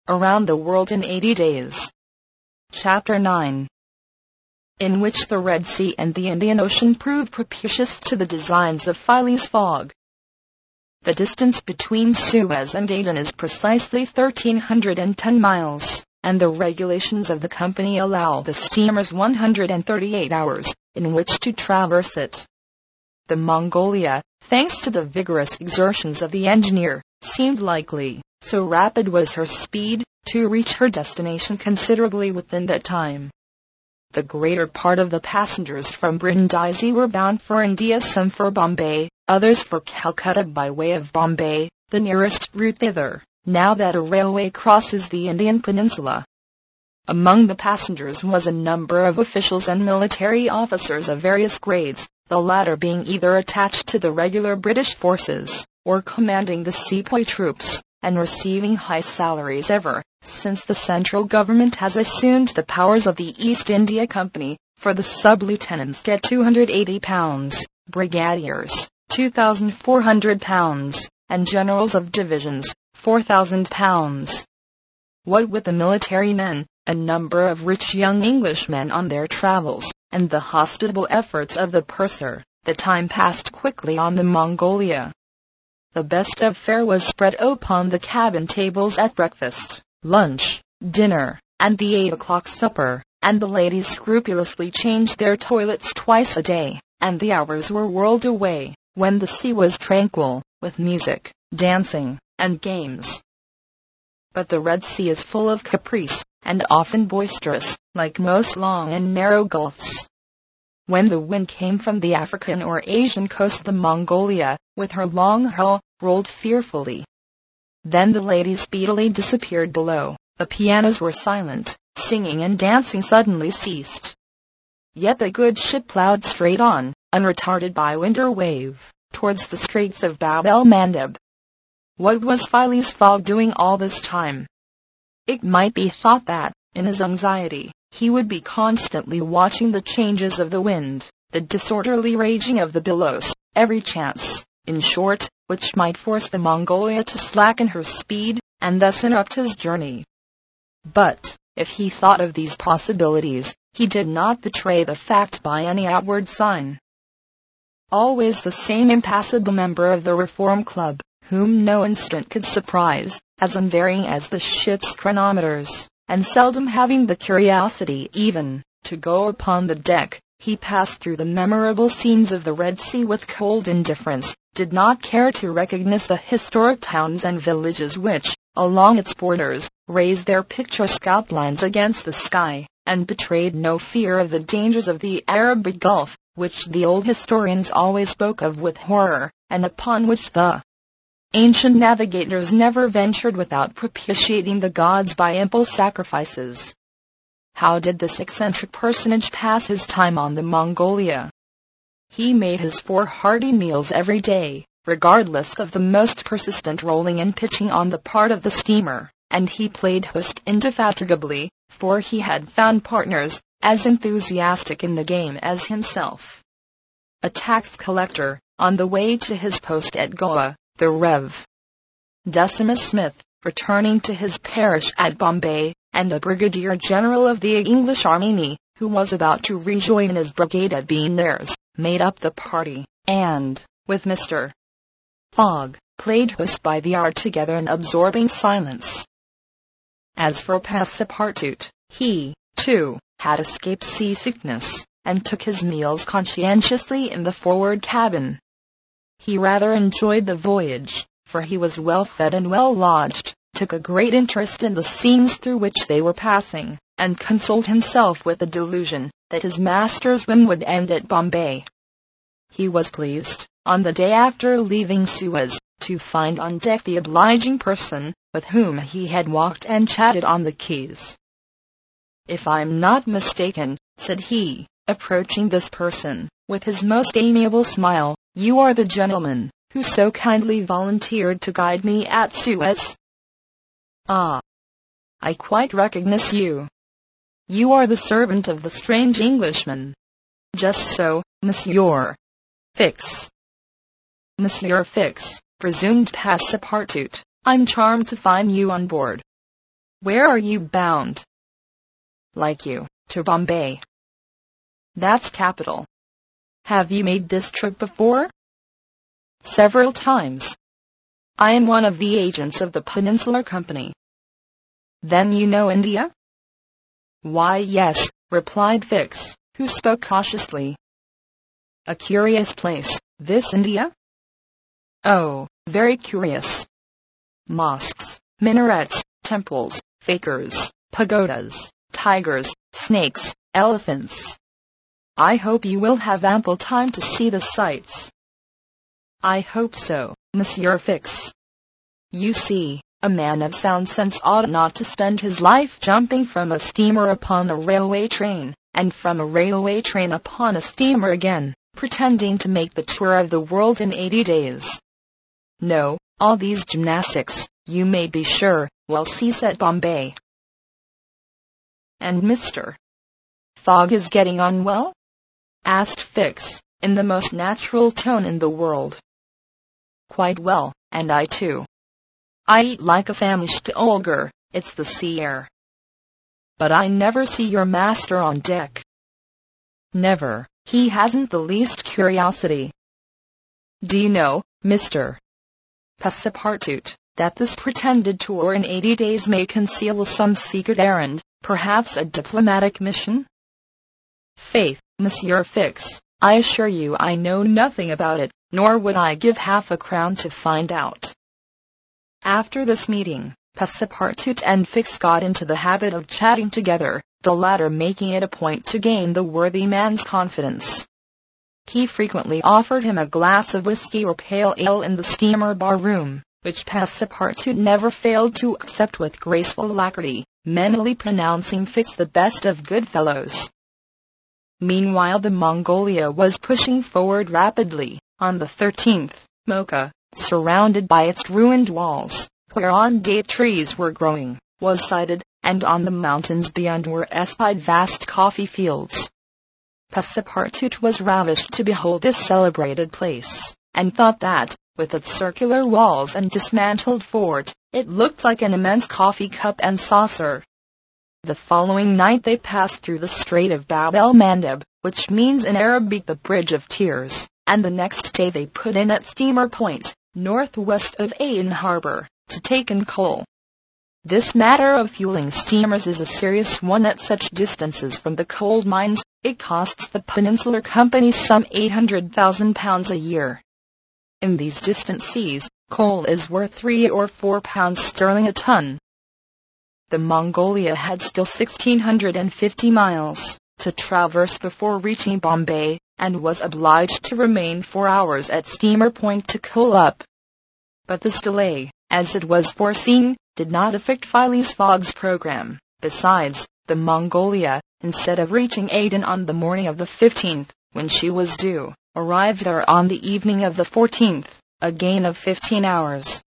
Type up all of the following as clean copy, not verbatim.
Around the World in 80 Days. Chapter 9. In which the Red Sea and the Indian Ocean proved propitious to the designs of Phileas Fogg. The distance between Suez and Aden is precisely 1,310 miles, and the regulations of the company allow the steamers 138 hours, in which to traverse it. The Mongolia, thanks to the vigorous exertions of the engineer, seemed likely, so rapid was her speed, to reach her destination considerably within that time. The greater part of the passengers from Brindisi were bound for India, some for Bombay, others for Calcutta by way of Bombay, the nearest route thither, now that a railway crosses the Indian peninsula. Among the passengers was a number of officials and military officers of various grades, the latter being either attached to the regular British forces, or commanding the sepoy troops, and receiving high salaries ever since the central government has assumed the powers of the East India Company. For the sub-lieutenants get £280, brigadiers £2,400, and generals of divisions £4,000. What with the military men, a number of rich young Englishmen on their travels, and the hospitable efforts of the purser, the time passed quickly on the Mongolia. The best of fare was spread upon the cabin tables at breakfast, lunch, dinner, and the 8 o'clock supper, and the ladies scrupulously changed their toilets twice a day, and the hours were whirled away, when the sea was tranquil, with music, dancing, and games. But the Red Sea is full of caprice, and often boisterous, like most long and narrow gulfs. When the wind came from the African or Asian coast, the Mongolia, with her long hull, rolled fearfully. Then the ladies speedily disappeared below, the pianos were silent, singing and dancing suddenly ceased. Yet the good ship ploughed straight on, unretarded by wind or wave, towards the straits of Bab el Mandeb. What was Phileas Fogg doing all this time? It might be thought that, in his anxiety, he would be constantly watching the changes of the wind, the disorderly raging of the billows, every chance, in short, which might force the Mongolia to slacken her speed, and thus interrupt his journey. But, if he thought of these possibilities, he did not betray the fact by any outward sign. Always the same impassible member of the Reform Club, whom no incident could surprise, as unvarying as the ship's chronometers, and seldom having the curiosity even to go upon the deck, he passed through the memorable scenes of the Red Sea with cold indifference, did not care to recognize the historic towns and villages which, along its borders, raised their picturesque outlines against the sky, and betrayed no fear of the dangers of the Arabic Gulf, which the old historians always spoke of with horror, and upon which the ancient navigators never ventured without propitiating the gods by ample sacrifices. How did this eccentric personage pass his time on the Mongolia? He made his 4 hearty meals every day, regardless of the most persistent rolling and pitching on the part of the steamer, and he played host indefatigably, for he had found partners as enthusiastic in the game as himself. A tax collector, on the way to his post at Goa, the Rev. Decimus Smith, returning to his parish at Bombay, and a brigadier general of the English army, who was about to rejoin his brigade at Benares, made up the party, and, with Mr. Fogg, played host by the hour together in absorbing silence. As for Passepartout, he, too, had escaped seasickness, and took his meals conscientiously in the forward cabin. He rather enjoyed the voyage, for he was well fed and well lodged, took a great interest in the scenes through which they were passing, and consoled himself with the delusion that his master's whim would end at Bombay. He was pleased, on the day after leaving Suez, to find on deck the obliging person with whom he had walked and chatted on the quays. "If I'm not mistaken," said he, approaching this person, with his most amiable smile, "you are the gentleman who so kindly volunteered to guide me at Suez?" "Ah, I quite recognize you. You are the servant of the strange Englishman." "Just so, Monsieur Fix." "Monsieur Fix," resumed Passepartout, "I'm charmed to find you on board. Where are you bound? Like you, to Bombay. That's capital. Have you made this trip before? Several times. I am one of the agents of the Peninsular Company. Then you know India? Why, yes, replied Fix, who spoke cautiously. A curious place, this India? Oh, very curious. Mosques, minarets, temples, fakirs, pagodas, tigers, snakes, elephants. I hope you will have ample time to see the sights. I hope so, Monsieur Fix. You see, a man of sound sense ought not to spend his life jumping from a steamer upon a railway train, and from a railway train upon a steamer again, pretending to make the tour of the world in 80 days. No, all these gymnastics, you may be sure, will cease at Bombay. And Mr. Fogg is getting on well? Asked Fix, in the most natural tone in the world. Quite well, and I too. I eat like a famished ogre, it's the sea air. But I never see your master on deck. Never, he hasn't the least curiosity. Do you know, Mr. Passepartout, that this pretended tour in 80 days may conceal some secret errand, perhaps a diplomatic mission? Faith, Monsieur Fix, I assure you I know nothing about it, nor would I give half a crown to find out. After this meeting, Passepartout and Fix got into the habit of chatting together, the latter making it a point to gain the worthy man's confidence. He frequently offered him a glass of whiskey or pale ale in the steamer bar-room, which Passepartout never failed to accept with graceful alacrity, mentally pronouncing Fix the best of good fellows. Meanwhile the Mongolia was pushing forward rapidly. On the 13th, Mocha, surrounded by its ruined walls, whereon date trees were growing, was sighted, and on the mountains beyond were espied vast coffee fields. Passepartout was ravished to behold this celebrated place, and thought that, with its circular walls and dismantled fort, it looked like an immense coffee cup and saucer. The following night they passed through the Strait of Bab el Mandeb, which means in Arabic the Bridge of Tears, and the next day they put in at Steamer Point, northwest of Aden Harbor, to take in coal. This matter of fueling steamers is a serious one at such distances from the coal mines. It costs the Peninsular Company some £800,000 a year. In these distant seas, coal is worth £3 or £4 sterling a ton. The Mongolia had still 1,650 miles to traverse before reaching Bombay, and was obliged to remain 4 hours at Steamer Point to coal up. But this delay, as it was foreseen, did not affect Phileas Fogg's program. Besides, the Mongolia, instead of reaching Aden on the morning of the 15th, when she was due, arrived there on the evening of the 14th, a gain of 15 hours.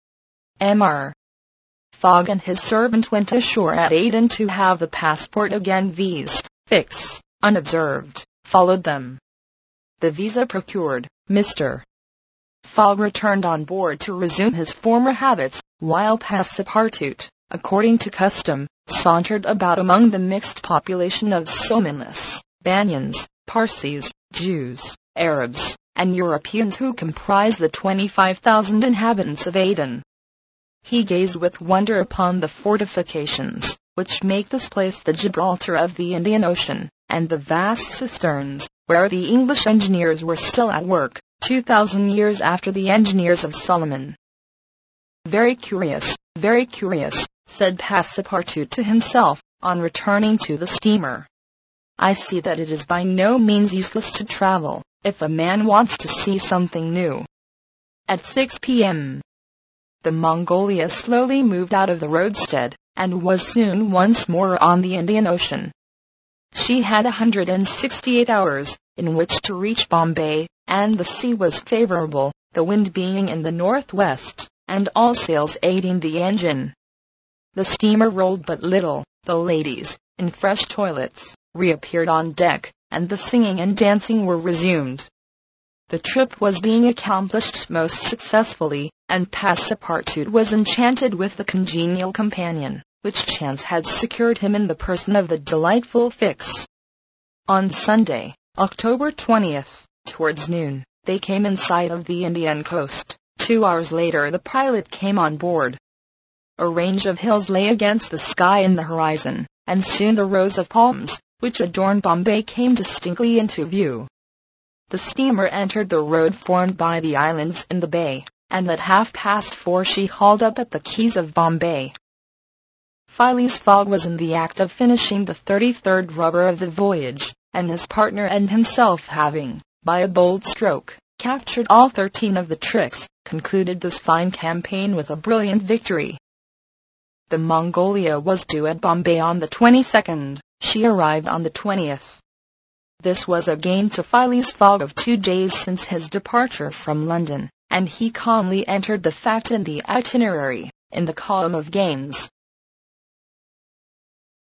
Mr. Fogg and his servant went ashore at Aden to have the passport again vised. Fix, unobserved, followed them. The visa procured, Mr. Fogg returned on board to resume his former habits, while Passepartout, according to custom, sauntered about among the mixed population of Somalians, Banyans, Parsis, Jews, Arabs, and Europeans who comprise the 25,000 inhabitants of Aden. He gazed with wonder upon the fortifications, which make this place the Gibraltar of the Indian Ocean, and the vast cisterns, where the English engineers were still at work, 2,000 years after the engineers of Solomon. Very curious, said Passepartout to himself, on returning to the steamer. I see that it is by no means useless to travel, if a man wants to see something new. At 6 p.m., the Mongolia slowly moved out of the roadstead, and was soon once more on the Indian Ocean. She had 168 hours, in which to reach Bombay, and the sea was favorable, the wind being in the northwest, and all sails aiding the engine. The steamer rolled but little, the ladies, in fresh toilets, reappeared on deck, and the singing and dancing were resumed. The trip was being accomplished most successfully, and Passepartout was enchanted with the congenial companion, which chance had secured him in the person of the delightful Fix. On Sunday, October 20th, towards noon, they came in sight of the Indian coast. 2 hours later the pilot came on board. A range of hills lay against the sky in the horizon, and soon the rows of palms, which adorned Bombay, came distinctly into view. The steamer entered the road formed by the islands in the bay, and at 4:30 she hauled up at the quays of Bombay. Phileas Fogg was in the act of finishing the 33rd rubber of the voyage, and his partner and himself having, by a bold stroke, captured all 13 of the tricks, concluded this fine campaign with a brilliant victory. The Mongolia was due at Bombay on the 22nd. She arrived on the 20th. This was a gain to Phileas Fogg of 2 days since his departure from London, and he calmly entered the fact in the itinerary, in the column of gains.